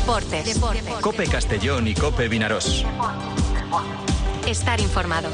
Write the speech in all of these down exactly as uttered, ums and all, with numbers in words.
Deportes. Deportes. COPE Castellón y COPE Vinarós. Estar informado.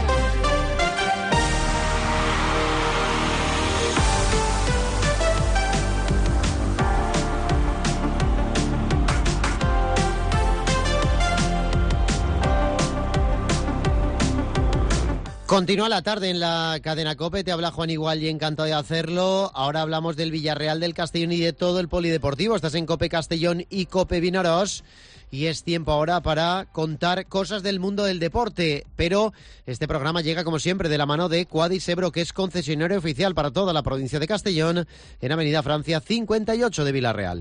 Continúa la tarde en la cadena COPE, te habla Juan Igual y encantado de hacerlo. Ahora hablamos del Villarreal, del Castellón y de todo el polideportivo. Estás en COPE Castellón y COPE Vinarós y es tiempo ahora para contar cosas del mundo del deporte. Pero este programa llega como siempre de la mano de Quadis Ebro, que es concesionario oficial para toda la provincia de Castellón en Avenida Francia cincuenta y ocho de Villarreal.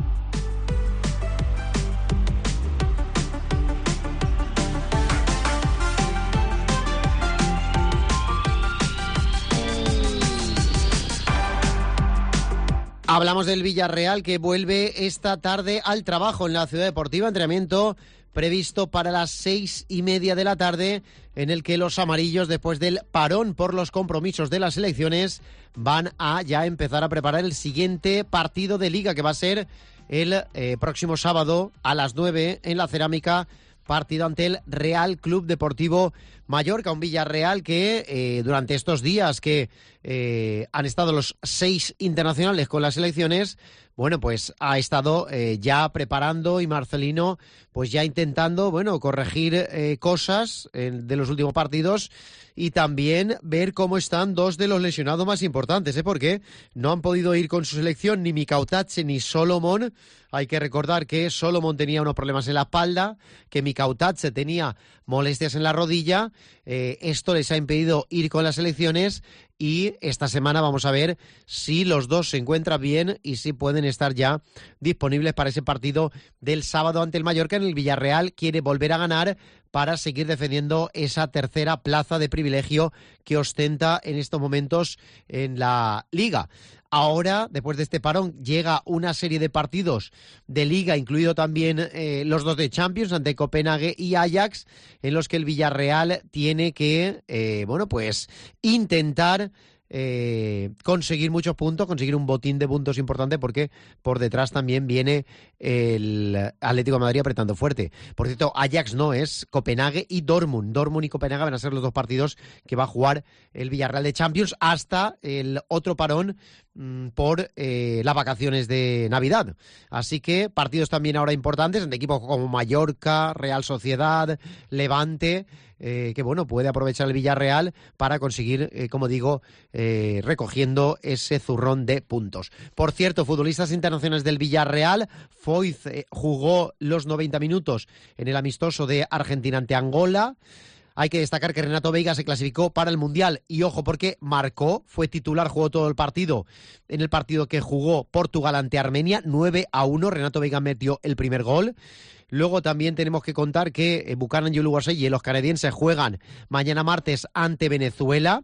Hablamos del Villarreal, que vuelve esta tarde al trabajo en la Ciudad Deportiva, entrenamiento previsto para las seis y media de la tarde, en el que los amarillos, después del parón por los compromisos de las selecciones, van a ya empezar a preparar el siguiente partido de Liga, que va a ser el eh, próximo sábado a las nueve en la Cerámica, partido ante el Real Club Deportivo Mallorca, un Villarreal que eh, durante estos días que eh, han estado los seis internacionales con las selecciones, bueno, pues ha estado eh, ya preparando, y Marcelino pues ya intentando, bueno, corregir eh, cosas eh, de los últimos partidos y también ver cómo están dos de los lesionados más importantes, ¿eh? Porque no han podido ir con su selección ni Mikautadze ni Solomon. Hay que recordar que Solomon tenía unos problemas en la espalda, que Mikautadze tenía molestias en la rodilla. Eh, esto les ha impedido ir con las selecciones y esta semana vamos a ver si los dos se encuentran bien y si pueden estar ya disponibles para ese partido del sábado ante el Mallorca. En el Villarreal quiere volver a ganar para seguir defendiendo esa tercera plaza de privilegio que ostenta en estos momentos en la Liga. Ahora, después de este parón, llega una serie de partidos de Liga, incluido también eh, los dos de Champions ante Copenhague y Ajax, en los que el Villarreal tiene que, eh, bueno, pues intentar Eh, conseguir muchos puntos, conseguir un botín de puntos importante, porque por detrás también viene el Atlético de Madrid apretando fuerte. Por cierto, Ajax no, es Copenhague y Dortmund. Dortmund y Copenhague van a ser los dos partidos que va a jugar el Villarreal de Champions hasta el otro parón mmm, por eh, las vacaciones de Navidad. Así que partidos también ahora importantes ante equipos como Mallorca, Real Sociedad, Levante, Eh, que bueno, puede aprovechar el Villarreal para conseguir, eh, como digo, eh, recogiendo ese zurrón de puntos. Por cierto, futbolistas internacionales del Villarreal, Foyth eh, jugó los noventa minutos en el amistoso de Argentina ante Angola. Hay que destacar que Renato Veiga se clasificó para el Mundial y ojo porque marcó, fue titular, jugó todo el partido en el partido que jugó Portugal ante Armenia, nueve a uno, Renato Veiga metió el primer gol. Luego también tenemos que contar que Buchanan y Uluwase y los canadienses juegan mañana martes ante Venezuela.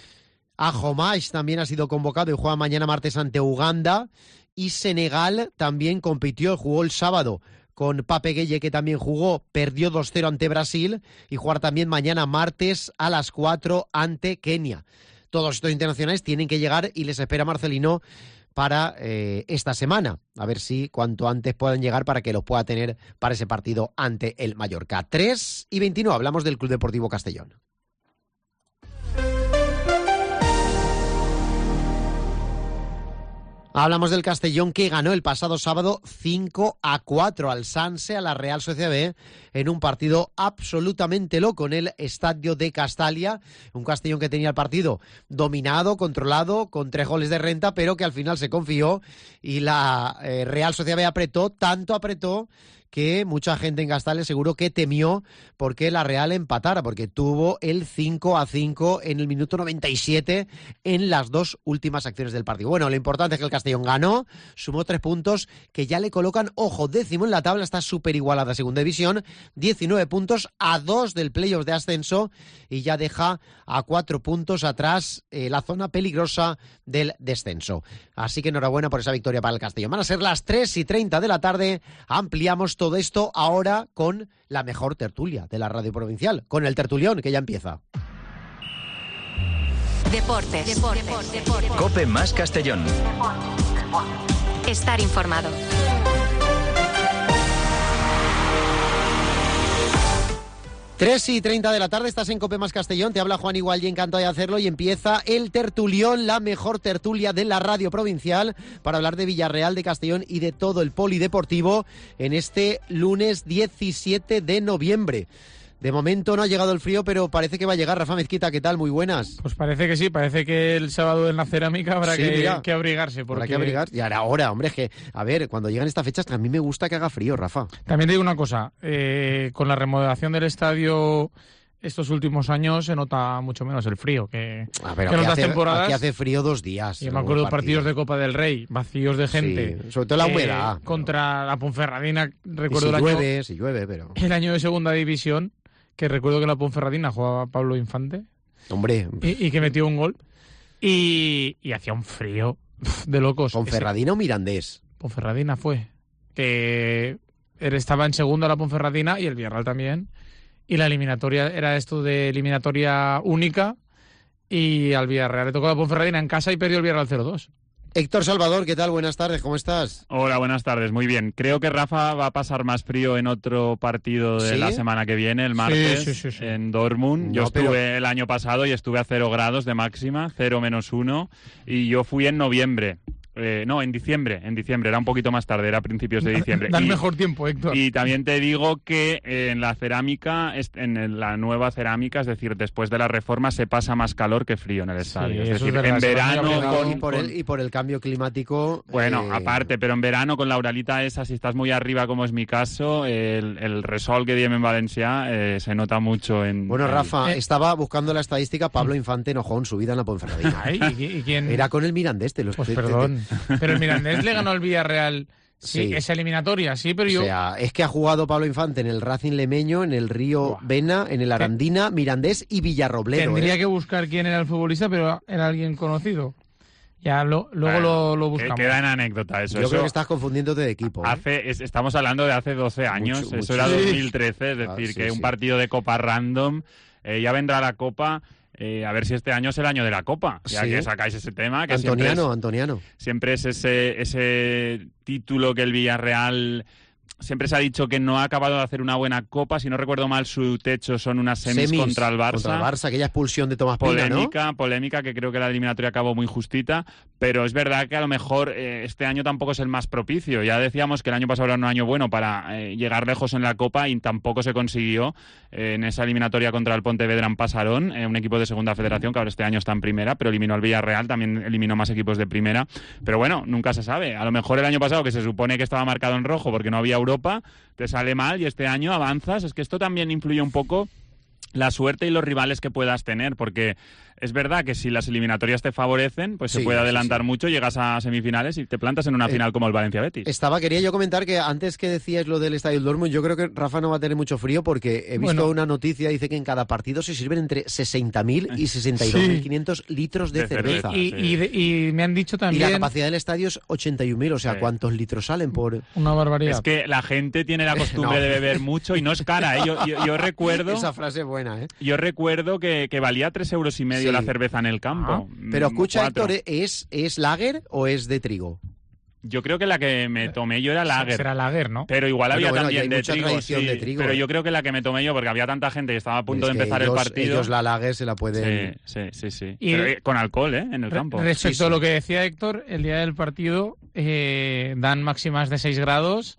Ajomash también ha sido convocado y juega mañana martes ante Uganda. Y Senegal también compitió, jugó el sábado con Pape Gueye, que también jugó, perdió dos cero ante Brasil, y jugar también mañana martes a las cuatro ante Kenia. Todos estos internacionales tienen que llegar y les espera Marcelino para eh, esta semana, a ver si cuanto antes puedan llegar para que los pueda tener para ese partido ante el Mallorca. tres y veintinueve, hablamos del Club Deportivo Castellón. Hablamos del Castellón, que ganó el pasado sábado cinco a cuatro al Sanse, a la Real Sociedad B, en un partido absolutamente loco en el estadio de Castalia. Un Castellón que tenía el partido dominado, controlado, con tres goles de renta, pero que al final se confió y la eh, Real Sociedad B apretó, tanto apretó que mucha gente en Castalia seguro que temió porque la Real empatara, porque tuvo el cinco a cinco en el minuto noventa y siete en las dos últimas acciones del partido. Bueno, lo importante es que el Castellón ganó, sumó tres puntos que ya le colocan, ojo, décimo en la tabla, está súper igualada segunda división, diecinueve puntos a dos del playoff de ascenso y ya deja a cuatro puntos atrás eh, la zona peligrosa del descenso. Así que enhorabuena por esa victoria para el Castellón. Van a ser las tres y treinta de la tarde, ampliamos todo esto ahora con la mejor tertulia de la radio provincial, con el tertulión que ya empieza. Deportes. Deportes. Deportes. COPE más Castellón. Estar informado. tres y treinta de la tarde, estás en Cope Más Castellón, te habla Juan Igual y encantado de hacerlo, y empieza el tertulión, la mejor tertulia de la radio provincial, para hablar de Villarreal, de Castellón y de todo el polideportivo en este lunes diecisiete de noviembre. De momento no ha llegado el frío, pero parece que va a llegar. Rafa Mezquita, ¿qué tal? Muy buenas. Pues parece que sí, parece que el sábado en la cerámica habrá sí, que, mira, que abrigarse. Porque... Habrá que abrigar. Y ahora, ahora, hombre, es que, a ver, cuando llegan estas fechas, a mí me gusta que haga frío, Rafa. También te digo una cosa, eh, con la remodelación del estadio estos últimos años se nota mucho menos el frío que, ah, pero que en otras hace, temporadas. Aquí hace frío dos días. Yo me acuerdo de partidos de Copa del Rey, vacíos de gente. Sí, sobre todo la humedad. Eh, contra pero... la Ponferradina, recuerdo y si el llueve, año, si llueve, pero... el año de segunda división, que recuerdo que la Ponferradina jugaba Pablo Infante. Hombre. Y, y que metió un gol. Y, y hacía un frío de locos. ¿Ponferradina Ese... o Mirandés? Ponferradina fue. Que estaba en segunda la Ponferradina y el Villarreal también. Y la eliminatoria era esto de eliminatoria única. Y al Villarreal le tocó la Ponferradina en casa y perdió el Villarreal cero dos. Héctor Salvador, ¿qué tal? Buenas tardes, ¿cómo estás? Hola, buenas tardes, muy bien. Creo que Rafa va a pasar más frío en otro partido de ¿Sí? la semana que viene, el martes, sí, sí, sí, sí. en Dortmund. No, yo estuve pero... el año pasado y estuve a cero grados de máxima, cero menos uno, y yo fui en noviembre. Eh, no, en diciembre, en diciembre, era un poquito más tarde, era a principios de diciembre. Da el y, mejor tiempo, Héctor. Y también te digo que eh, en la cerámica, en la nueva cerámica, es decir, después de la reforma, se pasa más calor que frío en el estadio. Sí, es decir, es en verano... Con, y, por el, y por el cambio climático... Bueno, eh... aparte, pero en verano con la uralita esa, si estás muy arriba, como es mi caso, el, el resol que diem en Valencia eh, se nota mucho en... Bueno, en... Rafa, eh... estaba buscando la estadística, Pablo Infante enojó en su vida en la Ponferradina. Ay, ¿y, y quién? Era con el Mirandés, te lo Pues te, perdón, te, te... pero el Mirandés le ganó al Villarreal, sí, sí, esa eliminatoria, sí, pero yo... O sea, es que ha jugado Pablo Infante en el Racing Lemeño, en el Río Buah. Vena, en el Arandina, Mirandés y Villarrobledo. Tendría ¿eh? que buscar quién era el futbolista, pero era alguien conocido. Ya lo, luego bueno, lo, lo buscamos. Queda en anécdota eso. Yo eso creo que estás confundiéndote de equipo. ¿eh? Hace, es, estamos hablando de hace doce años, mucho, eso mucho. era Sí. dos mil trece, es decir, Ah, sí, que sí. un partido de Copa random, eh, ya vendrá la Copa... Eh, a ver si este año es el año de la Copa, ya sí. que sacáis ese tema. Que Antoniano, siempre es, Antoniano. Siempre es ese, ese título que el Villarreal... Siempre se ha dicho que no ha acabado de hacer una buena Copa. Si no recuerdo mal, su techo son unas semis, semis contra el Barça. Contra el Barça, aquella expulsión de Tomás Pina, Polémica, ¿no? polémica, que creo que la eliminatoria acabó muy justita. Pero es verdad que a lo mejor eh, este año tampoco es el más propicio. Ya decíamos que el año pasado era un año bueno para eh, llegar lejos en la Copa y tampoco se consiguió eh, en esa eliminatoria contra el Pontevedra en Pasarón, eh, un equipo de segunda federación que ahora este año está en primera, pero eliminó al Villarreal, también eliminó más equipos de primera. Pero bueno, nunca se sabe. A lo mejor el año pasado, que se supone que estaba marcado en rojo porque no había Europa, te sale mal y este año avanzas. Es que esto también influye un poco la suerte y los rivales que puedas tener, porque es verdad que si las eliminatorias te favorecen, pues sí, se puede adelantar sí, sí. mucho, llegas a semifinales y te plantas en una final eh, como el Valencia-Betis. Estaba, quería yo comentar que antes que decías lo del Estadio del Dortmund, yo creo que Rafa no va a tener mucho frío porque he visto bueno. una noticia, dice que en cada partido se sirven entre sesenta mil y sesenta y dos mil quinientos sí. litros de, de cerveza. cerveza. Y, sí. y, de, y me han dicho también... Y la capacidad del estadio es ochenta y un mil, o sea, sí. ¿cuántos litros salen por...? Una barbaridad. Es que la gente tiene la costumbre no. de beber mucho y no es cara, ¿eh? Yo, yo, yo recuerdo... Esa frase es buena, ¿eh? Yo recuerdo que, que valía tres euros y medio sí. la cerveza en el campo. Ah, pero escucha, Héctor, ¿es, ¿es lager o es de trigo? Yo creo que la que me tomé yo era lager. Será lager, ¿no? Pero igual bueno, había bueno, también de trigo, sí, de trigo. Pero ¿eh? yo creo que la que me tomé yo, porque había tanta gente que estaba a punto es de empezar ellos, el partido. Ellos la lager se la pueden... Sí, sí, sí. sí. Y pero, con alcohol, ¿eh? En el campo. Respecto sí, sí. a lo que decía Héctor, el día del partido eh, dan máximas de seis grados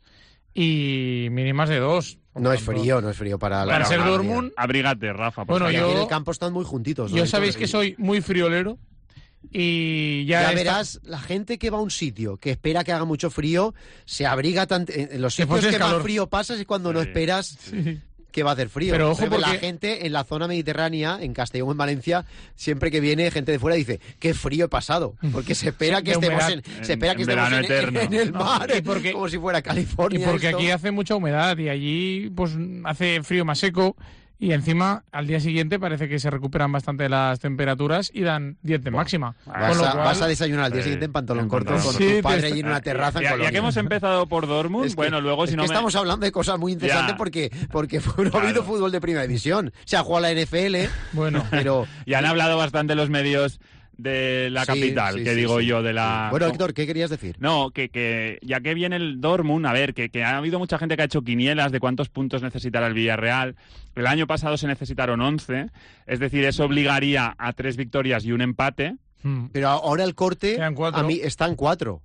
y mínimas de dos. No es frío, no es frío para la... Para ser Dortmund... Abrígate, Rafa. Bueno, yo... en el campo están muy juntitos, ¿no? Yo sabéis que soy muy friolero. Y ya, ya está... verás, la gente que va a un sitio que espera que haga mucho frío se abriga tan... en los sitios pues que calor. más frío pasas es cuando sí. no esperas sí. que va a hacer frío. Pero ojo, porque la gente en la zona mediterránea, en Castellón, en Valencia, siempre que viene gente de fuera dice qué frío he pasado, porque se espera que estemos en, en, se espera que en estemos en, eterno. en el mar, no, y porque, como si fuera California. Y porque esto. aquí hace mucha humedad y allí pues hace frío más seco. Y encima, al día siguiente parece que se recuperan bastante las temperaturas y dan diez de máxima. Vas, con lo a, cual... vas a desayunar al día siguiente en pantalón corto con sí, tu padre allí en una terraza en ya, Colonia. Ya que hemos empezado por Dortmund, es que, bueno, luego es si no que me... estamos hablando de cosas muy interesantes ya. porque, porque no claro. ha habido fútbol de primera división. Se ha jugado la N F L, bueno, pero... Y han hablado bastante los medios de la Sí, capital, sí, que sí, digo sí. yo, de la... Bueno, Héctor, ¿qué querías decir? No, que, que ya que viene el Dortmund, a ver, que, que ha habido mucha gente que ha hecho quinielas de cuántos puntos necesitará el Villarreal. El año pasado se necesitaron once, es decir, eso obligaría a tres victorias y un empate. Hmm. Pero ahora el corte Quedan cuatro. a mí está en cuatro.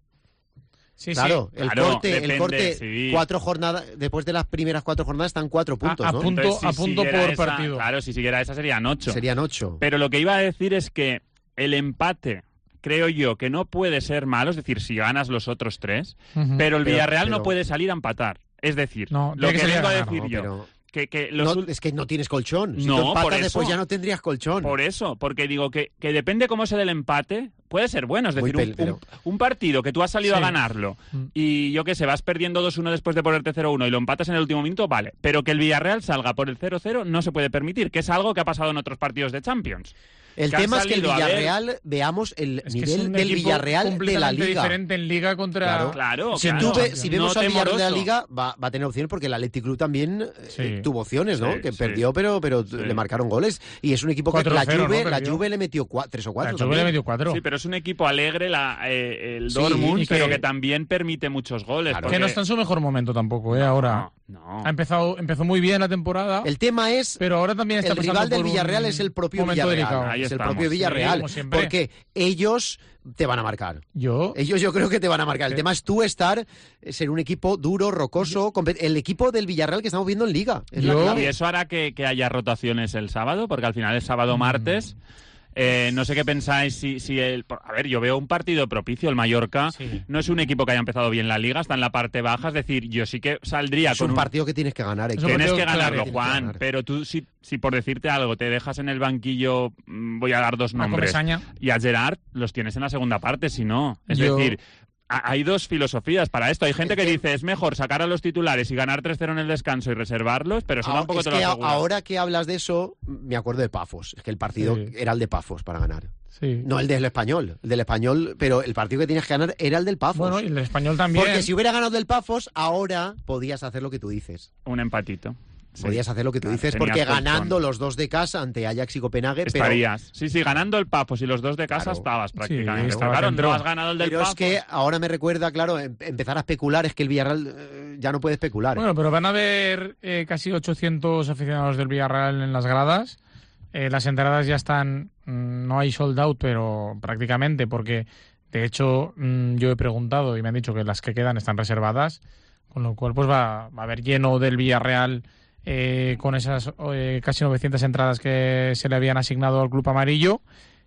Sí, Claro, sí. el Claro, corte, depende, el corte sí. cuatro jornadas, después de las primeras cuatro jornadas están cuatro puntos, a ¿no? punto- Entonces, si a punto siguiera por esa- partido. Claro, si siguiera esa serían ocho. Serían ocho. Pero lo que iba a decir es que el empate, creo yo, que no puede ser malo, es decir, si ganas los otros tres, Ujú. pero el Pero- Villarreal pero- no puede salir a empatar. Es decir, No, lo tiene que que salir vengo a a ganar, decir No, yo, pero que, que los no, ul- es que no tienes colchón. Si No, tú por empatas eso. después ya no tendrías colchón. Por eso, porque digo que, que depende cómo se dé el empate, puede ser bueno. Es Muy decir, un, pel- pero- un- un partido que tú has salido Sí. a ganarlo Mm. y yo que sé, vas perdiendo dos uno después de ponerte cero uno y lo empatas en el último minuto, vale. Pero que el Villarreal salga por el cero cero no se puede permitir, que es algo que ha pasado en otros partidos de Champions. El que han tema es que el salido a ver- Villarreal, veamos el Es que es nivel un del equipo Villarreal de la completamente Liga. diferente en Liga contra... Claro. Claro, Si, claro. tú ve- si vemos No al Villarreal de la temoroso. Liga, va, va a tener opciones porque el Athletic Club también eh, Sí. tuvo opciones, ¿no? Sí, que sí. perdió, pero, pero Sí. le marcaron goles. Y es un equipo que cuatro la cero, Juve, ¿no? la Perdió. Juve le metió cua- tres o cuatro. La Juve también. le metió cuatro. Sí, pero es un equipo alegre la, eh, el Sí, Dortmund, y que- pero que también permite muchos goles. Claro. porque- Que no está en su mejor momento tampoco, ¿eh? Ahora. No, Ha empezado, empezó muy bien la temporada, El tema es pero ahora también está el pasando rival del por un Villarreal es el propio momento Villarreal. delicado. Ahí Es el estamos. propio Sí, Villarreal. como siempre. Porque ellos te van a marcar. Yo, Ellos yo creo que te van a marcar. El Sí. tema es tú estar, eh, ser un equipo duro, rocoso, compet- el equipo del Villarreal que estamos viendo en Liga. Es la Yo- Y clave. eso hará que, que haya rotaciones el sábado, porque al final es sábado Mm. martes. Eh, no sé qué pensáis si, si el... A ver, yo veo un partido propicio. El Mallorca Sí. no es un equipo que haya empezado bien la Liga, está en la parte baja. Es decir, yo sí que saldría Es con un partido que tienes que ganar. Es un Héctor. Tienes partido que ganarlo, clave, tienes que Juan, ganar. pero tú, si, si por decirte algo, te dejas en el banquillo, mm, voy a dar dos a nombres, Comesaña. y a Gerard los tienes en la segunda parte, si no. Es Yo- decir, ha- hay dos filosofías para esto. Hay gente que Es que- dice, es mejor sacar a los titulares y ganar tres cero en el descanso y reservarlos, pero eso Ah, tampoco es te lo que a- asegura. ahora que hablas de eso, me acuerdo de Pafos. Es que el partido Sí. era el de Pafos para ganar. Sí. No el del Español. El del Español, pero el partido que tienes que ganar era el del Pafos. Bueno, y el español también. Porque si hubiera ganado el Pafos, ahora podías hacer lo que tú dices. Un empatito. Sí. Podías hacer lo que tú Claro, dices, tenías porque colchón. ganando los dos de casa ante Ajax y Copenhague, pero, Estarías. Sí, sí, ganando el Pafos y los dos de casa Claro. estabas prácticamente. estabas claro, dentro. no has ganado el del pero es Pafos. que ahora me recuerda, claro, em- empezar a especular, es que el Villarreal eh, ya no puede especular. Bueno, pero van a haber eh, casi ochocientos aficionados del Villarreal en las gradas. Eh, las entradas ya están, mm, no hay sold out, pero prácticamente, porque de hecho mm, yo he preguntado y me han dicho que las que quedan están reservadas, con lo cual pues va, va a haber lleno del Villarreal eh, con esas eh, casi novecientas entradas que se le habían asignado al Club Amarillo,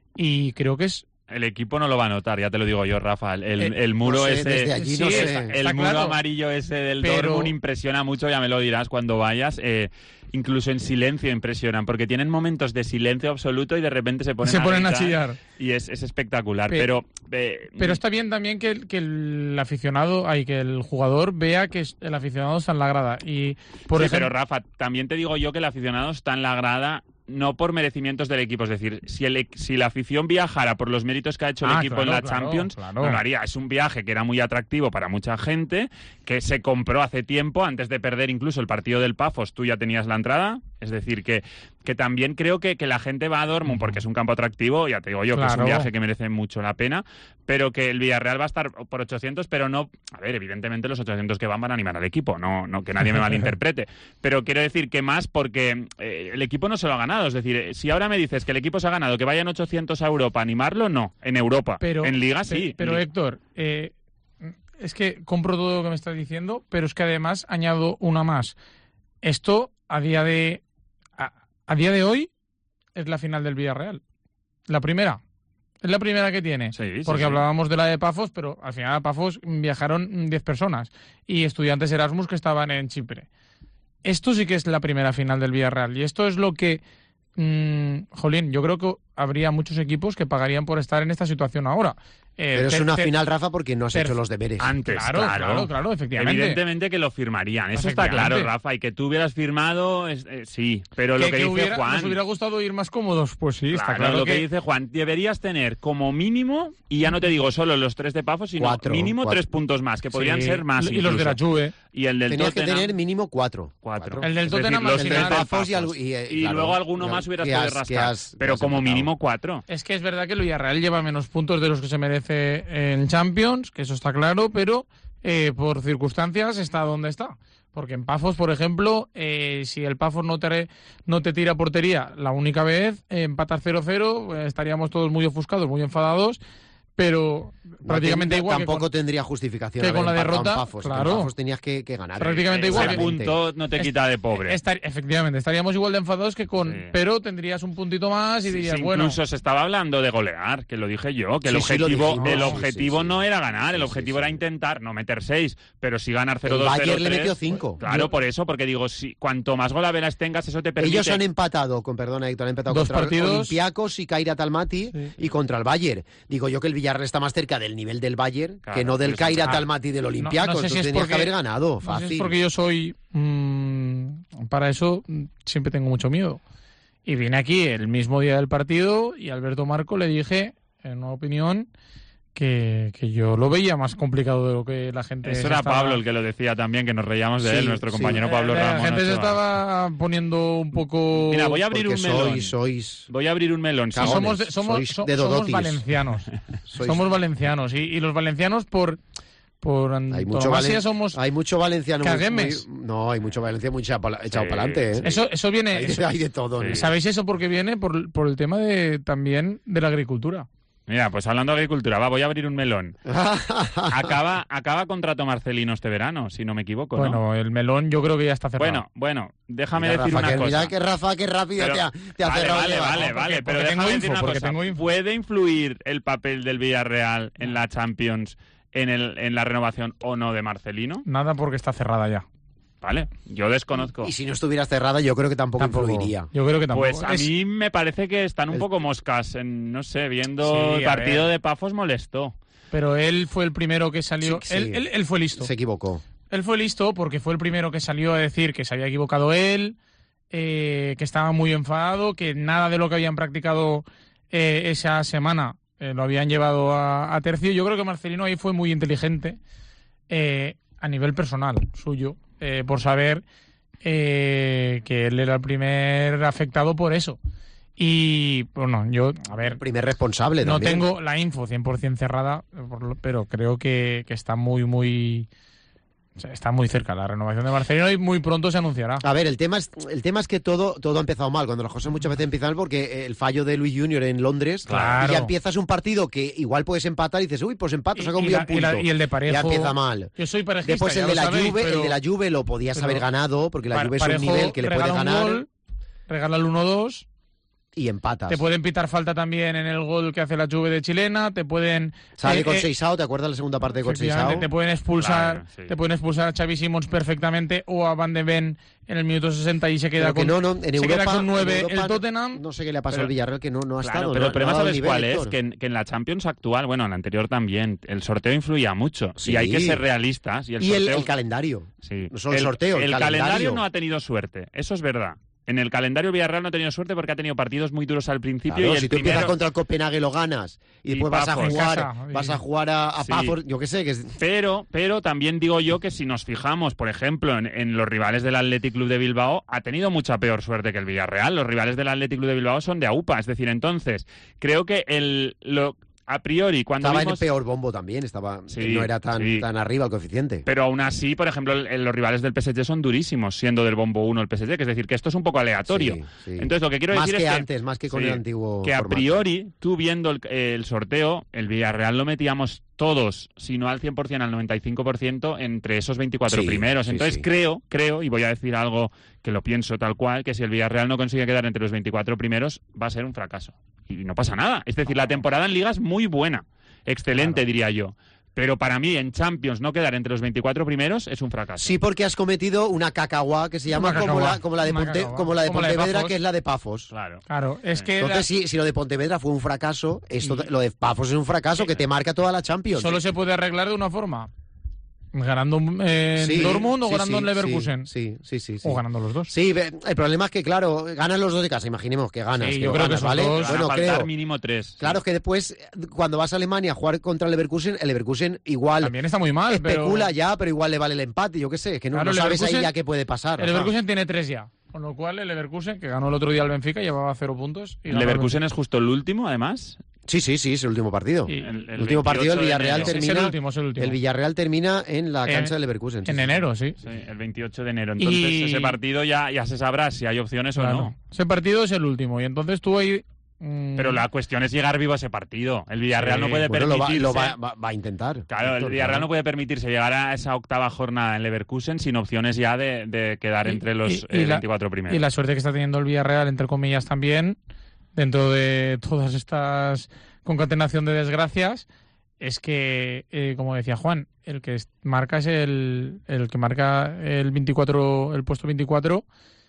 y creo que es El equipo no lo va a notar, ya te lo digo yo, Rafa. El, el- Eh, el muro no sé, ese... desde allí sí, no sé. está- El está muro claro. amarillo ese del Pero- Dortmund impresiona mucho, ya me lo dirás cuando vayas. Eh, incluso en silencio impresionan, porque tienen momentos de silencio absoluto y de repente se ponen, se ponen a gritar chillar. Y es, es espectacular. Pe- Pero, eh, Pero está bien también que el, que el aficionado, ay, que el jugador vea que es- el aficionado está en la grada. Y por sí, ejemplo, pero Rafa, también te digo yo que el aficionado está en la grada no por merecimientos del equipo. Es decir, si, el, si la afición viajara por los méritos que ha hecho el Ah, equipo claro, en la claro, Champions, claro. no lo haría. Es un viaje que era muy atractivo para mucha gente, que se compró hace tiempo, antes de perder incluso el partido del Pafos, tú ya tenías la entrada. Es decir, que, que también creo que, que la gente va a Dortmund porque es un campo atractivo, ya te digo yo, que es un Claro. viaje que merece mucho la pena, pero que el Villarreal va a estar por ochocientos, pero no... A ver, evidentemente los ochocientos que van van a animar al equipo, no, no que nadie me malinterprete, pero quiero decir que más porque eh, el equipo no se lo ha ganado. Es decir, eh, si ahora me dices que el equipo se ha ganado, que vayan ochocientos a Europa a animarlo, no, en Europa. pero, en Liga pe- sí. Pero En Li- Héctor, eh, es que compro todo lo que me estás diciendo, pero es que además añado una más. Esto a día de a, a día de hoy es la final del Villarreal. La primera. Es la primera que tiene. Sí, sí, porque sí. hablábamos de la de Pafos, pero al final a Pafos viajaron diez personas y estudiantes Erasmus que estaban en Chipre. Esto sí que es la primera final del Villarreal y esto es lo que, mmm, jolín, yo creo que habría muchos equipos que pagarían por estar en esta situación ahora. Eh, Pero es te- una te- final, Rafa, porque no has ter- hecho los deberes. Antes, Claro, claro. claro, claro, efectivamente. Evidentemente que lo firmarían. Eso está Efectivamente. claro, Rafa. Y que tú hubieras firmado, es- eh, sí. Pero lo que, que, que dice hubiera, Juan... nos hubiera gustado ir más cómodos, pues sí, está Claro, claro lo que... que dice Juan, deberías tener como mínimo, y ya no te digo solo los tres de Pafos, sino Cuatro, mínimo cuatro. tres puntos más, que podrían Sí, ser más y los de la incluso. Juve. Y el del Tenías que Tottenham, tener mínimo cuatro. cuatro. El del Es decir, Tottenham los al tres final- de Pafos y, Pafos. algo- y, eh, Y claro, luego alguno que- más hubieras que podido has- que rascar. has- que pero has como empatado. mínimo cuatro. Es que es verdad que el Villarreal lleva menos puntos de los que se merece en Champions, que eso está claro, pero eh, por circunstancias está donde está. Porque en Pafos, por ejemplo, eh, si el Pafos no te, no te tira portería la única vez, eh, empatar cero cero, eh, estaríamos todos muy ofuscados, muy enfadados, pero No prácticamente ten- igual que Tampoco con- tendría justificación que haber con la empatado en derrota, Pafos. En claro. Pafos tenías que, que ganar. Prácticamente igual Ese que- punto no te Est- quita de pobre. estar- efectivamente, estaríamos igual de enfadados que con... Sí. Pero tendrías un puntito más y Sí, dirías, sí, bueno... incluso se estaba hablando de golear, que lo dije yo, que el Sí, sí, lo objetivo, dijimos. el Sí, objetivo sí, sí. no era ganar, el Sí, objetivo sí, era sí. intentar no meter seis, pero sí ganar cero El dos cero Bayern le tres. metió cinco. Claro, Yo- por eso, porque digo, si cuanto más golaveras tengas, eso te permite... Ellos han empatado, con perdona Héctor, han empatado Dos contra partidos. Olympiacos y Kairat Almaty Sí. y contra el Bayern. Digo yo que el Villarreal está más cerca del nivel del Bayern Claro, que no del pero eso- Kairat ah, Almaty y del no- Olympiacos. no sé si Tú es tenías porque- que haber ganado, No sé fácil. si es porque yo soy... mm, para eso mm, siempre tengo mucho miedo. Y vine aquí el mismo día del partido y a Alberto Marco le dije, en una opinión, que, que yo lo veía más complicado de lo que la gente... Eso se era estaba- Pablo el que lo decía también, que nos reíamos de Sí, él, nuestro sí. compañero Pablo Eh, Ramón. La gente se Ochoa. estaba poniendo un poco... Mira, voy a abrir Porque un melón. sois, sois, Voy a abrir un melón. Sí, sí. cagones, somos, de- somos, sois so- de somos Dodotis. valencianos. sois- Somos valencianos. Y, y los valencianos por, por hay mucho, antonomasia valen- somos... hay mucho valenciano muy- caguemes. muy- no, hay mucho valenciano muy echado para Sí, adelante. ¿eh? Eso, eso viene... hay, de, hay de todo. Sí. ¿no? ¿Sabéis eso por qué viene? Por, por el tema de también de la agricultura. Mira, pues hablando de agricultura, va, voy a abrir un melón. Acaba, acaba contrato Marcelino este verano, si no me equivoco, ¿no? Bueno, el melón yo creo que ya está cerrado. Bueno, bueno, déjame Mira, decir Rafa, una que, cosa. mira que Rafa, que rápido Pero- te ha, te ha vale, cerrado el vale, debate. vale, porque- vale, pero porque déjame tengo decir info, una porque cosa. tengo info. ¿Puede influir el papel del Villarreal en la Champions en, el, en la renovación o no de Marcelino? Nada porque está cerrada ya. Vale, yo desconozco. Y si no estuvieras cerrada, yo creo que tampoco, Tampoco. influiría. Yo creo que tampoco. Pues a Es- mí me parece que están un El- poco moscas, en, no sé, viendo Sí, el a partido ver. de Pafos molestó. Pero él fue el primero que salió... Sí, sí. Él, él- él fue listo. Se equivocó. Él fue listo porque fue el primero que salió a decir que se había equivocado él, eh, que estaba muy enfadado, que nada de lo que habían practicado eh, esa semana eh, lo habían llevado a, a tercio. Yo creo que Marcelino ahí fue muy inteligente eh, a nivel personal suyo, eh, por saber eh, que él era el primer afectado por eso. Y, bueno, yo, a ver, El primer responsable no también. tengo la info cien por ciento cerrada, por lo- pero creo que, que está muy, muy... o sea, está muy cerca la renovación de Marcelino y muy pronto se anunciará. A ver, el tema es el tema es que todo todo ha empezado mal. Cuando las cosas muchas veces empiezan mal porque el fallo de Luis Junior en Londres, Claro. y ya empiezas un partido que igual puedes empatar y dices, uy, pues empato, Y- saca un y bien la- y punto. la- y el de Parejo- Ya empieza mal. Yo soy parejista, Después ya el de lo la sabéis, Juve, pero- el de la Juve lo podías pero haber ganado porque la Pa- Juve es un Parejo nivel que le puede regala un ganar gol, regala el uno dos. y empatas. Te pueden pitar falta también en el gol que hace la Juve de chilena, te pueden... Sale eh, con eh, Seisao, ¿te acuerdas la segunda parte de con efectivamente, Seisao? te pueden expulsar, Claro, sí. te pueden expulsar a Xavi Simons perfectamente o a Van de Ven en el minuto sesenta y se queda Pero que con no, no, en se Europa, queda con nueve en Europa el Tottenham. No sé qué le ha pasado Pero- al Villarreal que no, no ha Claro, estado. pero no- el problema, no ha dado ¿sabes nivel, cuál es? Héctor. Que en, que en la Champions actual, bueno, en la anterior también, el sorteo influía mucho. Sí. Y hay que ser realistas. Y el Y el, sorteo... el calendario. Sí. No solo el sorteo, el el calendario. calendario no ha tenido suerte, eso es verdad. En el calendario Villarreal no ha tenido suerte porque ha tenido partidos muy duros al principio Claro, y el si tú primero... empiezas contra el Copenhague lo ganas y Y después vas a Pafos. jugar, En casa, y- vas a jugar a, a Sí. Pafos, yo qué sé, que es- Pero, pero también digo yo que si nos fijamos, por ejemplo, en, en los rivales del Athletic Club de Bilbao, ha tenido mucha peor suerte que el Villarreal. Los rivales del Athletic Club de Bilbao son de AUPA, es decir, entonces, creo que el lo a priori cuando estaba vimos... en peor bombo también, estaba Sí, no era tan, sí. tan arriba el coeficiente. Pero aún así, por ejemplo, el- el- los rivales del P S G son durísimos, siendo del bombo uno el P S G, que es decir, que esto es un poco aleatorio. Sí, sí. Entonces, lo que quiero más decir que es que... antes, más que con sí, el antiguo que a formato. priori, tú viendo el, el sorteo, el Villarreal lo metíamos todos, si no al cien por ciento, al noventa y cinco por ciento, entre esos veinticuatro Sí, primeros. sí, Entonces sí. creo, creo, y voy a decir algo que lo pienso tal cual, que si el Villarreal no consigue quedar entre los veinticuatro primeros, va a ser un fracaso. Y no pasa nada. Es decir, la temporada en Liga es muy buena. Excelente, diría yo. Pero para mí, en Champions, no quedar entre los veinticuatro primeros es un fracaso. Sí, porque has cometido una cacahuá que se llama Una como cacahuá. la, como la de, Una Ponte- cacahuá. como la de Como la de Pontevedra, Pafos. que es la de Pafos. Claro. Claro, es que Entonces, la- si, si lo de Pontevedra fue un fracaso, esto, Y- lo de Pafos es un fracaso que te marca toda la Champions. solo se puede arreglar de una forma. Ganando eh, en Sí, Dortmund o sí, ganando sí, en Leverkusen. Sí, sí, sí, sí. O ganando los dos. Sí, ve- el problema es que, claro, ganan los dos de casa. Imaginemos que ganas. Sí, que yo lo creo que ganas, esos ¿vale? dos- Van Bueno, a faltar creo. mínimo tres. Claro, es que después, cuando vas a Alemania a jugar contra el Leverkusen, el Leverkusen igual También está muy mal, especula pero ya, pero igual le vale el empate. Yo qué sé, es que no, Claro, no el sabes ahí Leverkusen- ya qué puede pasar. el Rafa. Leverkusen tiene tres ya. Con lo cual el Leverkusen, que ganó el otro día al Benfica, llevaba cero puntos. Y El ganó al Leverkusen es justo el último, además. Sí, sí, sí, es el último partido. Y- El, El, último partido, el veintiocho de Villarreal enero. Es el termina. último, es el último. El Villarreal termina en la En- cancha del Leverkusen. sí, En sí. enero, sí. Sí, el veintiocho de enero. Entonces, Y- ese partido ya, ya se sabrá si hay opciones o Claro. no. Ese partido es el último. Y entonces tú ahí. mm, Pero la cuestión es llegar vivo a ese partido. El Villarreal Sí. no puede Bueno, lo, va, permitirse. lo va- va- va a intentar. Claro, el Víctor, Villarreal claro. no puede permitirse llegar a esa octava jornada en Leverkusen sin opciones ya de, de quedar Y- entre los y- y eh, la- veinticuatro primeros. Y la suerte que está teniendo el Villarreal, entre comillas, también, dentro de todas estas concatenación de desgracias, es que, eh, como decía Juan, el que es- marca es el, el que marca el veinticuatro, el puesto veinticuatro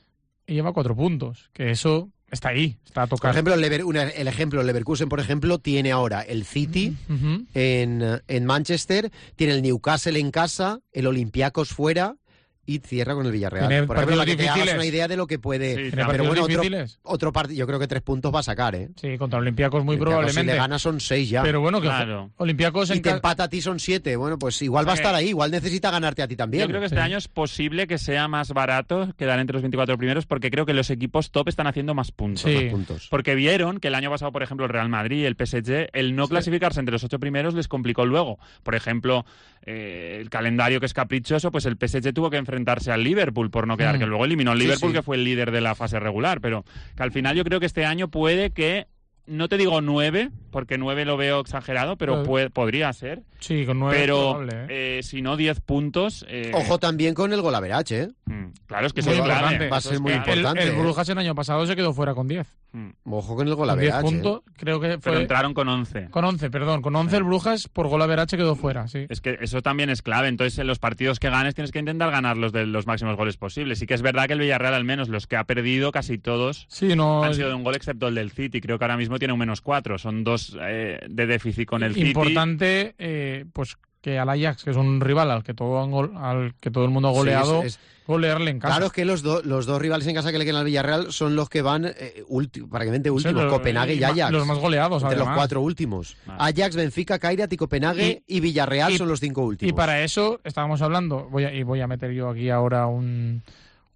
y lleva cuatro puntos. Que eso está ahí, está a Por tocar. ejemplo, el, Lever- una- el ejemplo, el Leverkusen, por ejemplo, tiene ahora el City Ujú. en, en Manchester, tiene el Newcastle en casa, el Olympiacos fuera y cierra con el Villarreal. Tiene Por ejemplo, para que partidos te hagas difíciles. una idea de lo que puede... Sí, Tiene Pero Pero partidos bueno, otro, difíciles. otro partido, yo creo que tres puntos va a sacar, ¿eh? Sí, contra Olympiacos muy Olympiacos, probablemente. Si le gana son seis ya. Pero bueno, que Claro. Olympiacos y en te ca- empata a ti son siete. Bueno, pues igual va a Eh, estar ahí, igual necesita ganarte a ti también. Yo creo que este Sí. año es posible que sea más barato quedar entre los veinticuatro primeros porque creo que los equipos top están haciendo más puntos. Sí. Más puntos. Porque vieron que el año pasado, por ejemplo, el Real Madrid, el P S G, el no Sí. clasificarse entre los ocho primeros les complicó luego. Por ejemplo, eh, el calendario que es caprichoso, pues el P S G tuvo que enfrentarse al Liverpool por no quedar, Mm. que luego eliminó al Sí, Liverpool, sí. que fue el líder de la fase regular, pero que al final yo creo que este año puede que, no te digo nueve, porque nueve lo veo exagerado, pero Pero- puede- podría ser. Sí, con nueve es Pero probable, ¿eh? eh, si no diez puntos... eh, Ojo también con el golaverache, ¿eh? mm, claro, es que Muy eso es clave. importante. Va a Eso ser es muy clave. El, importante, el ¿eh? Brujas el año pasado se quedó fuera con diez. Mm. Ojo con el Con diez golaverache. puntos, creo que Pero fue... entraron con once. Con once, perdón. Con once el Brujas por gol averache quedó fuera, sí. Es que eso también es clave. Entonces, en los partidos que ganes tienes que intentar ganar los de los máximos goles posibles. Sí que es verdad que el Villarreal, al menos los que ha perdido, casi todos Sí, no... han sido de un gol, excepto el del City. Creo que ahora mismo tiene un menos cuatro. Son dos eh, de déficit con el City. Importante, eh, pues que al Ajax, que es un rival al que todo, han gol- al que todo el mundo ha Sí, goleado, es- es- golearle en casa. Claro, es que los, do- los dos rivales en casa que le quedan al Villarreal son los que van eh, ulti- prácticamente Sí, últimos, los- Copenhague y ma- Ajax. Los más goleados, entre además. los cuatro últimos. Vale. Ajax, Benfica, Kairat y Copenhague y, Villarreal y- son los cinco últimos. Y para eso estábamos hablando, voy a, y voy a meter yo aquí ahora un,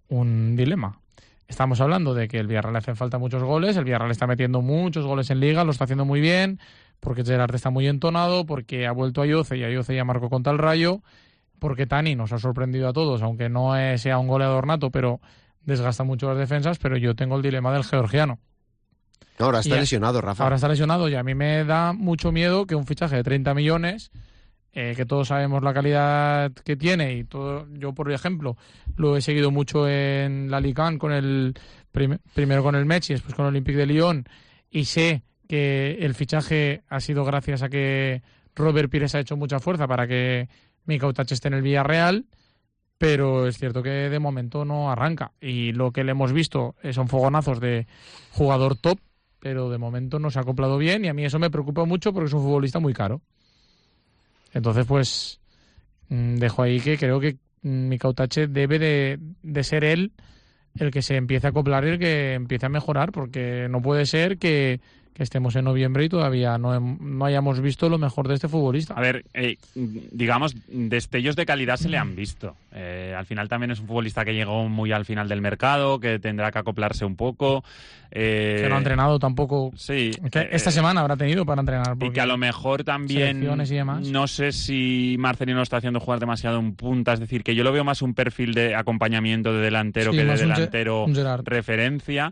un dilema. Estamos hablando de que el Villarreal le hacen falta muchos goles, el Villarreal está metiendo muchos goles en Liga, lo está haciendo muy bien, porque Gerard está muy entonado, porque ha vuelto a Ayoce y Ayoce ya marcó contra el Rayo, porque Tani nos ha sorprendido a todos, aunque no es- sea un goleador nato, pero desgasta mucho las defensas, pero yo tengo el dilema del georgiano. No, ahora está y a- lesionado, Rafa. Ahora está lesionado y a mí me da mucho miedo que un fichaje de treinta millones, eh, que todos sabemos la calidad que tiene y todo, yo por ejemplo lo he seguido mucho en la Ligue uno con el prim- primero con el Metz y después con el Olympique de Lyon y sé que el fichaje ha sido gracias a que Robert Pires ha hecho mucha fuerza para que Mikau Tache esté en el Villarreal, pero es cierto que de momento no arranca y lo que le hemos visto eh, son fogonazos de jugador top, pero de momento no se ha acoplado bien y a mí eso me preocupa mucho porque es un futbolista muy caro. Entonces, pues, mm, dejo ahí que creo que mm, Mikau Tache debe de, de ser él el que se empiece a acoplar y el que empiece a mejorar, porque no puede ser que, que estemos en noviembre y todavía no, hem- no hayamos visto lo mejor de este futbolista. A ver, eh, digamos, destellos de calidad se le han visto. Eh, al final también es un futbolista que llegó muy al final del mercado, que tendrá que acoplarse un poco. Eh, que no ha entrenado tampoco. Sí. Que eh, esta semana habrá tenido para entrenar. Y porque- que a lo mejor también, selecciones y demás. no sé si Marcelino lo está haciendo jugar demasiado en punta, es decir, que yo lo veo más un perfil de acompañamiento de delantero Sí, que de más un Ge- delantero un Gerard. referencia.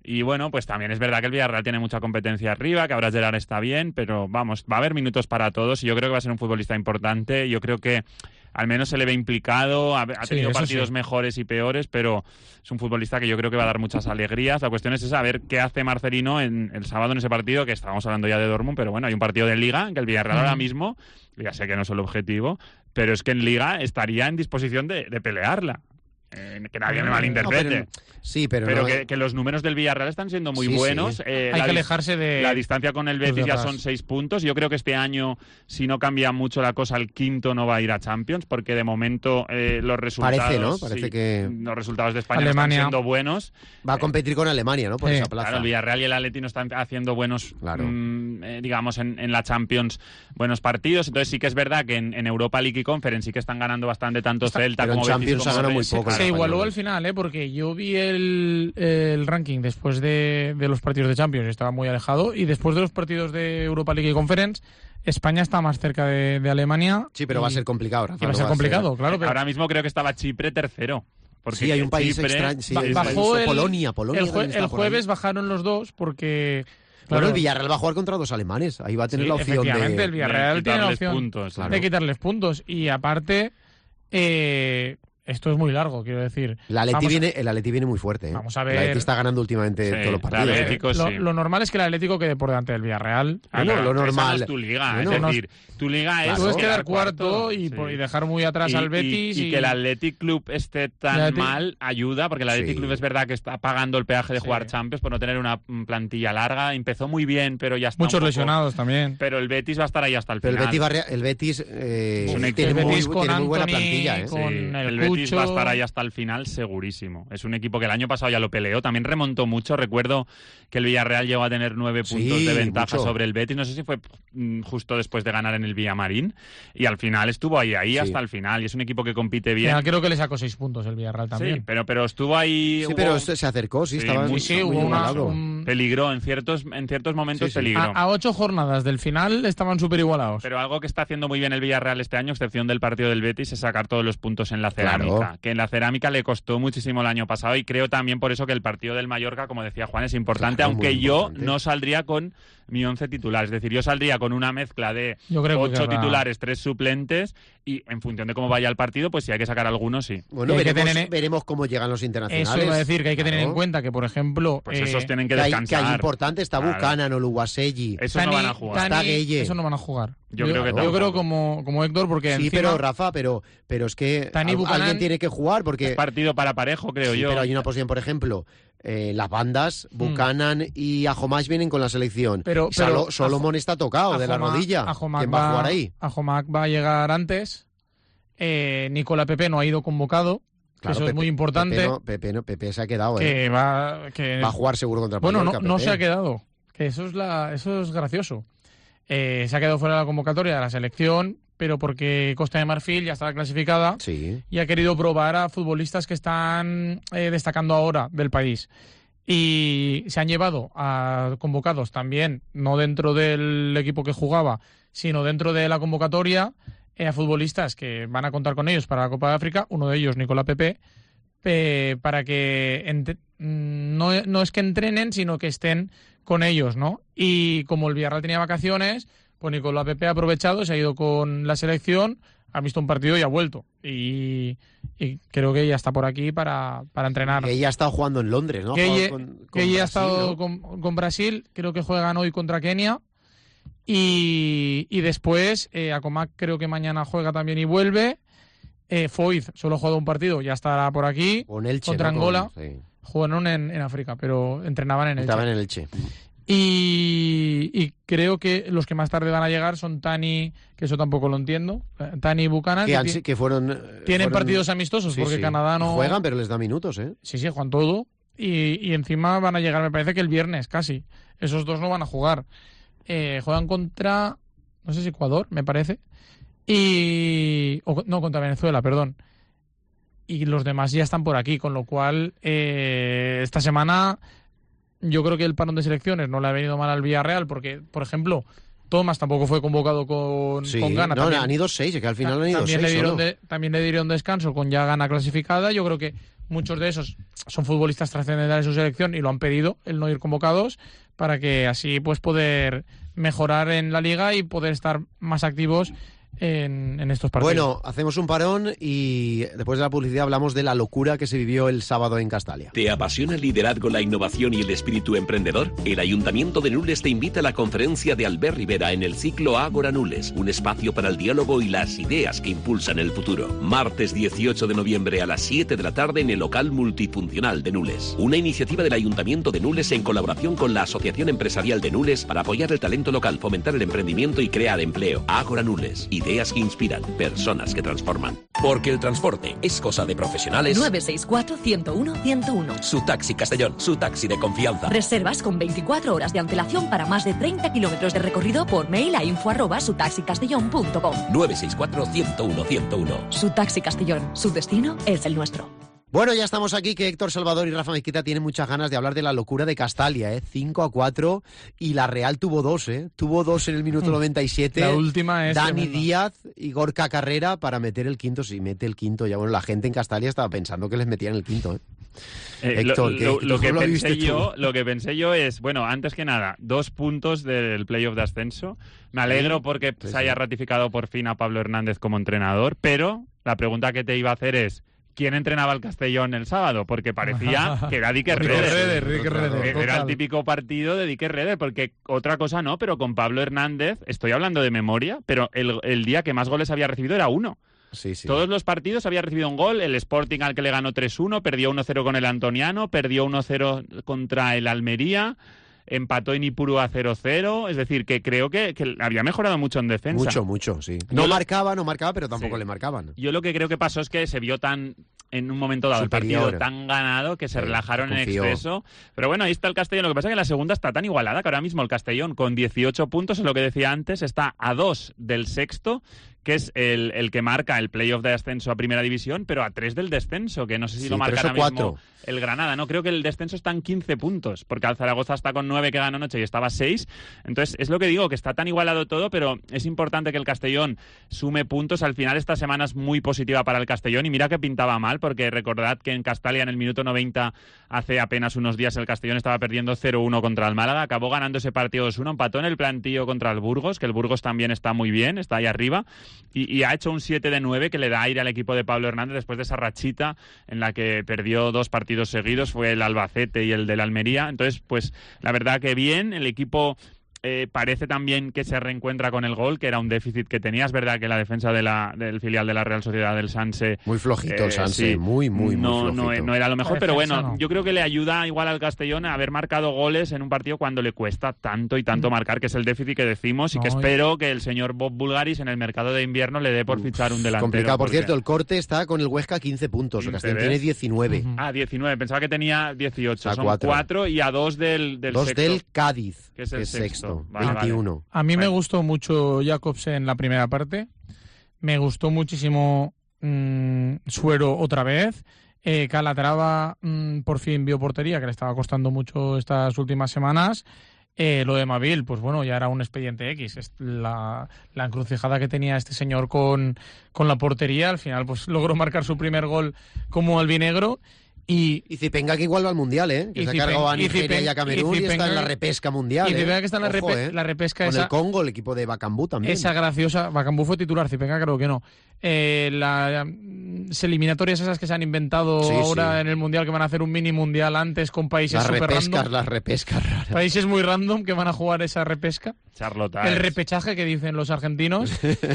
Y bueno, pues también es verdad que el Villarreal tiene mucha competencia arriba, que ahora Gerard está bien, pero vamos, va a haber minutos para todos y yo creo que va a ser un futbolista importante. Yo creo que al menos se le ve implicado, ha, ha tenido sí, partidos sí. mejores y peores, pero es un futbolista que yo creo que va a dar muchas alegrías. La cuestión es esa, a ver qué hace Marcelino en, el sábado en ese partido, que estábamos hablando ya de Dortmund, pero bueno, hay un partido de Liga, que el Villarreal mm. ahora mismo, ya sé que no es el objetivo, pero es que en Liga estaría en disposición de, de pelearla. Eh, que nadie me malinterprete. No, pero, sí, pero, pero no, que, que los números del Villarreal están siendo muy sí, buenos. Sí. Eh, Hay la, que alejarse de... La distancia con el Betis ya son seis puntos. Yo creo que este año, si no cambia mucho la cosa, el quinto no va a ir a Champions, porque de momento eh, los resultados... Parece, ¿no? Parece sí, que... los resultados de España Alemania. No están siendo buenos. Va a competir con Alemania, ¿no? Por sí. esa plaza. Claro, el Villarreal y el Atleti no están haciendo buenos, claro. mmm, eh, digamos, en, en la Champions, buenos partidos. Entonces sí que es verdad que en, en Europa League y Conference sí que están ganando bastante tanto Está, Celta pero como en Champions Betis. Ha ganado muy Betis. poco. Se, se igualó al final, ¿eh? Porque yo vi el, el ranking después de, de los partidos de Champions, estaba muy alejado, y después de los partidos de Europa League y Conference, España está más cerca de, de Alemania. Sí, pero y, va a ser complicado, Rafa. Y va a ser no complicado, ser... claro. Pero... Ahora mismo creo que estaba Chipre tercero. Porque sí, hay un país Chipre, extraño. Sí, ba bajó el, Polonia, Polonia el, jue el jueves por bajaron los dos porque... Claro, bueno, el Villarreal va a jugar contra dos alemanes. Ahí va a tener sí, la opción efectivamente, de... el Villarreal de tiene la opción puntos, claro. de quitarles puntos. Y aparte... Eh, esto es muy largo, quiero decir. El Atleti, viene, el Atleti viene muy fuerte. ¿eh? Vamos a ver. El Atleti está ganando últimamente sí, todos los partidos. Atlético, ¿eh? sí. lo, lo normal es que el Atlético quede por delante del Villarreal. Ah, bueno, no, lo normal. Esa no es tu liga, bueno, es decir, tu liga es. Tú puedes quedar quedar cuarto, cuarto y, sí. y dejar muy atrás y, al Betis. Y, y... y que el Athletic Club esté tan Athletic... mal ayuda, porque el Athletic sí. Club es verdad que está pagando el peaje de sí. jugar Champions por no tener una plantilla larga. Empezó muy bien, pero ya está. Muchos un poco... lesionados también. Pero el Betis va a estar ahí hasta el pero final. El Betis, va, el Betis, eh, un tiene, el Betis muy, con tiene muy buena Anthony, plantilla. ¿eh? Con sí. el, el Cucho... Betis va a estar ahí hasta el final, segurísimo. Es un equipo que el año pasado ya lo peleó, también remontó mucho. Recuerdo que el Villarreal llegó a tener nueve puntos sí, de ventaja mucho. sobre el Betis. No sé si fue mm, justo después de ganar en el Villamarín. Y al final estuvo ahí, ahí sí. hasta el final. Y es un equipo que compite bien. Final, creo que le sacó seis puntos el Villarreal también. Sí, pero, pero estuvo ahí. Sí, hubo... pero se acercó, sí, sí, estaba muy, sí, muy hubo una, un... Peligró en ciertos, en ciertos momentos, sí, sí. peligró. A, a ocho jornadas del final estaban súper igualados. Pero algo que está haciendo muy bien el Villarreal este año, excepción del partido del Betis, es sacar todos los puntos en la cerámica. Claro. Que en la cerámica le costó muchísimo el año pasado y creo también por eso que el partido del Mallorca, como decía Juan, es importante, claro, aunque muy yo importante. no saldría con mi once titular. Es decir, yo saldría con una mezcla de yo creo ocho que titulares, tres suplentes y en función de cómo vaya el partido, pues si hay que sacar algunos, sí. Bueno, hay veremos, que tener... veremos cómo llegan los internacionales. Eso iba a decir, que hay que tener claro. en cuenta que, por ejemplo... Pues eh, esos tienen que que hay, descansar. que hay importante, está Claro. Buchanan o Luguaselli. Esos no van a jugar. Está Gueye. Eso no van a jugar. Yo yo creo que Yo tampoco. creo como, como Héctor, porque Sí, encima... pero Rafa, pero, pero es que Tani al- Buchanan- alguien tiene que jugar porque... Es partido para parejo, creo Sí, yo. pero hay una posición, por ejemplo, eh, las bandas, Buchanan y Ajomac vienen con la selección. Pero- Y Salo- pero Solomon está tocado de la Ajomac- rodilla. Ajomac ¿Quién va a jugar ahí? Ajomac va a llegar antes. Eh, Nicola Pepe no ha ido convocado. Que Claro, eso Pepe- es muy importante. Pepe, no, Pepe, no, Pepe se ha quedado, ¿eh? que va, que... Va a jugar seguro contra el Bueno, no, Mallorca, no Pepe. se ha quedado. Que eso es la, eso es gracioso. Eh, se ha quedado fuera de la convocatoria de la selección, pero porque Costa de Marfil ya estaba clasificada Sí. y ha querido probar a futbolistas que están eh, destacando ahora del país. Y se han llevado a convocados también, no dentro del equipo que jugaba, sino dentro de la convocatoria, eh, a futbolistas que van a contar con ellos para la Copa de África, uno de ellos, Nicolás Pepe, eh, para que ent- no, no es que entrenen, sino que estén con ellos, ¿no? Y como el Villarreal tenía vacaciones, pues Nicolás Pepe ha aprovechado, se ha ido con la selección, ha visto un partido y ha vuelto. Y, y creo que ya está por aquí para, para entrenar. Que ella ha estado jugando en Londres, ¿no? Ha Que jugado ella, con- que con ella ha Brasil, estado ¿no? con, con Brasil, creo que juegan hoy contra Kenia. Y, y después, eh, Akomak creo que mañana juega también y vuelve. Eh, Foyth solo ha jugado un partido, ya estará por aquí. Con Elche, contra ¿no? Angola. Con- sí. Jugaron en, en África, pero entrenaban en Elche. Estaban en Elche. Y, y creo que los que más tarde van a llegar son Tani, que eso tampoco lo entiendo. eh, Tani y Buchanan. Que, que han- ti- que fueron... eh, tienen fueron- partidos amistosos Sí, porque sí. Canadá no. Juegan, pero les da minutos, ¿eh? Sí, sí, juegan todo. Y, y encima van a llegar, me parece que el viernes casi. Esos dos no van a jugar. Eh, juegan contra, no sé si Ecuador, me parece. Y. o- no, contra Venezuela, perdón. Y los demás ya están por aquí, con lo cual eh, esta semana yo creo que el parón de selecciones no le ha venido mal al Villarreal porque, por ejemplo, Thomas tampoco fue convocado con, Sí. con Ghana. No, también, han ido seis, es que al final han ido también, seis le dieron solo. de- también le dieron descanso con ya Ghana clasificada. Yo creo que muchos de esos son futbolistas trascendentales de su selección y lo han pedido, el no ir convocados, para que así pues poder mejorar en la liga y poder estar más activos En, en estos partidos. Bueno, hacemos un parón y después de la publicidad hablamos de la locura que se vivió el sábado en Castalia. ¿Te apasiona el liderazgo, la innovación y el espíritu emprendedor? El Ayuntamiento de Nules te invita a la conferencia de Albert Rivera en el ciclo Ágora Nules, un espacio para el diálogo y las ideas que impulsan el futuro. Martes dieciocho de noviembre a las siete de la tarde en el local multifuncional de Nules. Una iniciativa del Ayuntamiento de Nules en colaboración con la Asociación Empresarial de Nules para apoyar el talento local, fomentar el emprendimiento y crear empleo. Ágora Nules. Ideas que inspiran, personas que transforman. Porque el transporte es cosa de profesionales. nueve seis cuatro, ciento uno, ciento uno. Su taxi Castellón, su taxi de confianza. Reservas con veinticuatro horas de antelación para más de treinta kilómetros de recorrido por mail a info arroba sutaxicastellón punto com. nueve seis cuatro, ciento uno, ciento uno. Su taxi Castellón, su destino es el nuestro. Bueno, ya estamos aquí, que Héctor Salvador y Rafa Mezquita tienen muchas ganas de hablar de la locura de Castalia, ¿eh? cinco a cuatro, y la Real tuvo dos, ¿eh? Tuvo dos en el minuto noventa y siete. La última es Dani tremenda. Díaz y Gorka Carrera para meter el quinto. Si mete el quinto, ya bueno, la gente en Castalia estaba pensando que les metían el quinto, ¿eh? Eh, Héctor, lo, ¿qué- lo- qué- lo cómo que lo pensé viste tú? yo, lo que pensé yo es, bueno, antes que nada, dos puntos del playoff de ascenso. Me alegro porque Sí, se sí. haya ratificado por fin a Pablo Hernández como entrenador, pero la pregunta que te iba a hacer es, ¿quién entrenaba el Castellón el sábado? Porque parecía que era Dique Dique Reder. Reder, Dique Reder, Era el total. típico partido de Dique Reder, porque otra cosa no, pero con Pablo Hernández, estoy hablando de memoria, pero el, el día que más goles había recibido era uno. Sí, sí. Todos los partidos había recibido un gol, el Sporting al que le ganó tres uno, perdió uno cero con el Antoniano, perdió uno cero contra el Almería, empató en Ipurú a cero cero, es decir, que creo que, que había mejorado mucho en defensa. Mucho, mucho, sí. Yo No lo- marcaba, no marcaba, pero tampoco Sí. le marcaban. Yo lo que creo que pasó es que se vio tan, en un momento dado, Superior. el partido tan ganado que se Sí, relajaron se en confió. exceso. Pero bueno, ahí está el Castellón. Lo que pasa es que la segunda está tan igualada que ahora mismo el Castellón, con dieciocho puntos, es lo que decía antes, está a dos del sexto, que es el, el que marca el playoff de ascenso a Primera División, pero a tres del descenso, que no sé si Sí, lo marca tres o ahora mismo cuatro. el Granada. No, creo que el descenso está en quince puntos, porque el Zaragoza está con nueve que ganó anoche y estaba seis. Entonces, es lo que digo, que está tan igualado todo, pero es importante que el Castellón sume puntos. Al final, esta semana es muy positiva para el Castellón, y mira que pintaba mal, porque recordad que en Castalia, en el minuto noventa, hace apenas unos días, el Castellón estaba perdiendo cero uno contra el Málaga, acabó ganando ese partido dos uno, empató en el plantillo contra el Burgos, que el Burgos también está muy bien, está ahí arriba, y, y ha hecho un siete de nueve que le da aire al equipo de Pablo Hernández después de esa rachita en la que perdió dos partidos seguidos, fue el Albacete y el del Almería. Entonces, pues la verdad que bien, el equipo eh, parece también que se reencuentra con el gol, que era un déficit que tenía. Es verdad que la defensa de la, del filial de la Real Sociedad del Sanse... Muy flojito el eh, Sanse, sí, muy, muy, no, muy no, flojito. no era lo mejor, La pero defensa bueno, no. yo creo que le ayuda igual al Castellón a haber marcado goles en un partido cuando le cuesta tanto y tanto marcar, que es el déficit que decimos, y que No, y- espero que el señor Bob Bulgaris en el mercado de invierno le dé por fichar un delantero. Complicado. Por porque- cierto, el corte está con el Huesca quince puntos. El quince, Castellón ¿ves? tiene diecinueve. Ujú. Ah, diecinueve, pensaba que tenía dieciocho. A Son cuatro. cuatro y a dos del, del Dos sexto. del Cádiz, que es el sexto. sexto. Vale, veintiuno. A mí me Bueno. gustó mucho Jacobs en la primera parte. Me gustó muchísimo mm, Suero otra vez. Eh, Calatrava mm, por fin vio portería, que le estaba costando mucho estas últimas semanas. Eh, lo de Mavil, pues bueno, ya era un expediente X. Es la, la encrucijada que tenía este señor con, con la portería. Al final, pues logró marcar su primer gol como albinegro. Y, Y Zipenga que igual va al Mundial, ¿eh? Que Y se ha Zipen- cargado a y Nigeria Zipen- y a Camerún y, y está en Zipenga- la repesca mundial, y ¿eh? Zipenga que está en la, Ojo, repe- ¿eh? la repesca Con esa. el Congo, el equipo de Bacambú también. Esa graciosa, Bacambú fue titular, Zipenga creo que no. Eh, las mm, eliminatorias esas que se han inventado Sí, ahora sí. en el Mundial, que van a hacer un mini Mundial antes con países Las super repescas, random. las repescas raras. Países muy random que van a jugar esa repesca. Charlotte. El repechaje que dicen los argentinos.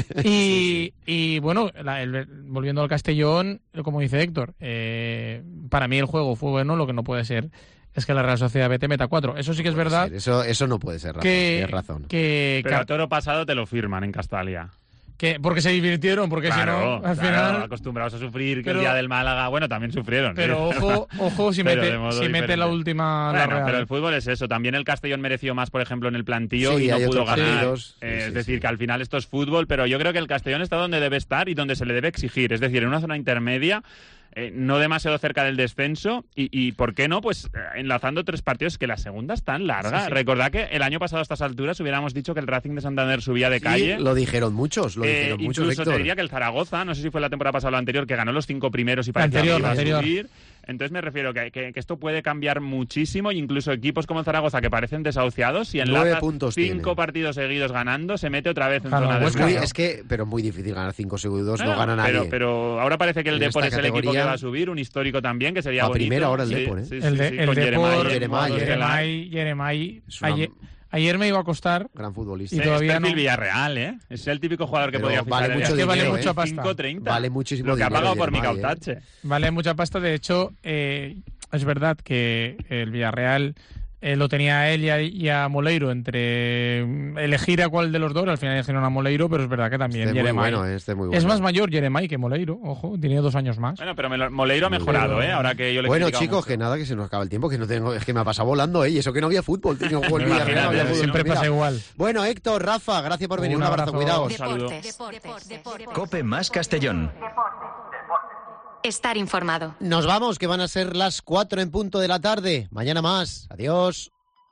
Y, y bueno, la- el- volviendo al Castellón, como dice Héctor, eh, para mí el juego fue bueno, lo que no puede ser es que la Real Sociedad B te meta cuatro. Eso sí que es Puede verdad ser, Eso, eso no puede ser, Rafa. que, Tienes razón. que, Pero a que- toro pasado te lo firman en Castalia. que- porque se divirtieron, porque claro, si no, al claro, final... acostumbrados a sufrir, que Pero- el día del Málaga, bueno, también sufrieron. Pero ¿sí? ojo, ojo si Pero mete, de modo si mete diferente. la última la Bueno, Real. pero el fútbol es eso. También el Castellón mereció más, por ejemplo, en el plantillo Sí, y no hay pudo otros ganar. partidos. Eh, Sí, sí, es decir, sí. que al final esto es fútbol, pero yo creo que el Castellón está donde debe estar y donde se le debe exigir. Es decir, en una zona intermedia, eh, no demasiado cerca del descenso y, y, ¿por qué no? Pues eh, enlazando tres partidos, que la segunda es tan larga. Sí, sí. Recordad que el año pasado a estas alturas hubiéramos dicho que el Racing de Santander subía de Sí, calle. lo dijeron muchos, lo Eh, dijeron muchos, incluso Héctor. te diría que el Zaragoza, no sé si fue la temporada pasada o la anterior, que ganó los cinco primeros y La parecía anterior, que iba la a anterior. subir. Entonces me refiero que, que, que esto puede cambiar muchísimo, e incluso equipos como Zaragoza que parecen desahuciados, si enlaza cinco tiene. partidos seguidos ganando, se mete otra vez en Claro, zona pues de Muy- descenso. es que, pero muy difícil ganar cinco seguidos, no, Bueno, gana nadie. pero, pero ahora parece que el En Depor es esta el equipo que categoría- va a subir, un histórico también, que sería A bonito. primera ahora el Sí, Depor, ¿eh? sí, sí, El de- sí, el con Depor, Yeremay, Yeremay, Modos Gelay. Yeremay, Yeremay. Es una- Ayer, ayer me iba a costar. Gran futbolista. Y Es todavía perfil no. Villarreal, ¿eh? Es el típico jugador que Pero podría fichar. vale el mucho Es que vale dinero, mucha ¿eh? pasta. cinco treinta. Vale muchísimo Lo que ha dinero, pagado por Yeremay, Mika ¿eh? Utache. Vale mucha pasta. De hecho, eh, es verdad que el Villarreal eh, lo tenía a él y a, y a Moleiro entre mm, elegir a cuál de los dos. Al final eligieron a Moleiro, pero es verdad que también Este es muy Yeremay. bueno, este es muy bueno. Es más mayor Yeremay que Moleiro, ojo, tiene dos años más. Bueno, pero Melo- Moleiro ha mejorado, ¿eh? Ahora que yo le he Bueno, criticado chicos, mucho. que nada, que se nos acaba el tiempo, que no tengo, es que me ha pasado volando, ¿eh? Y eso que no había fútbol, tío, no había Imagínate, Villarreal, no había fútbol. Siempre Mira. pasa igual. Bueno, Héctor, Rafa, gracias por venir. Un Un abrazo, abrazo. cuidaos. saludo. Deportes, deportes, deportes. Cope más Castellón. Estar informado. Nos vamos, que van a ser las cuatro en punto de la tarde. Mañana más. Adiós.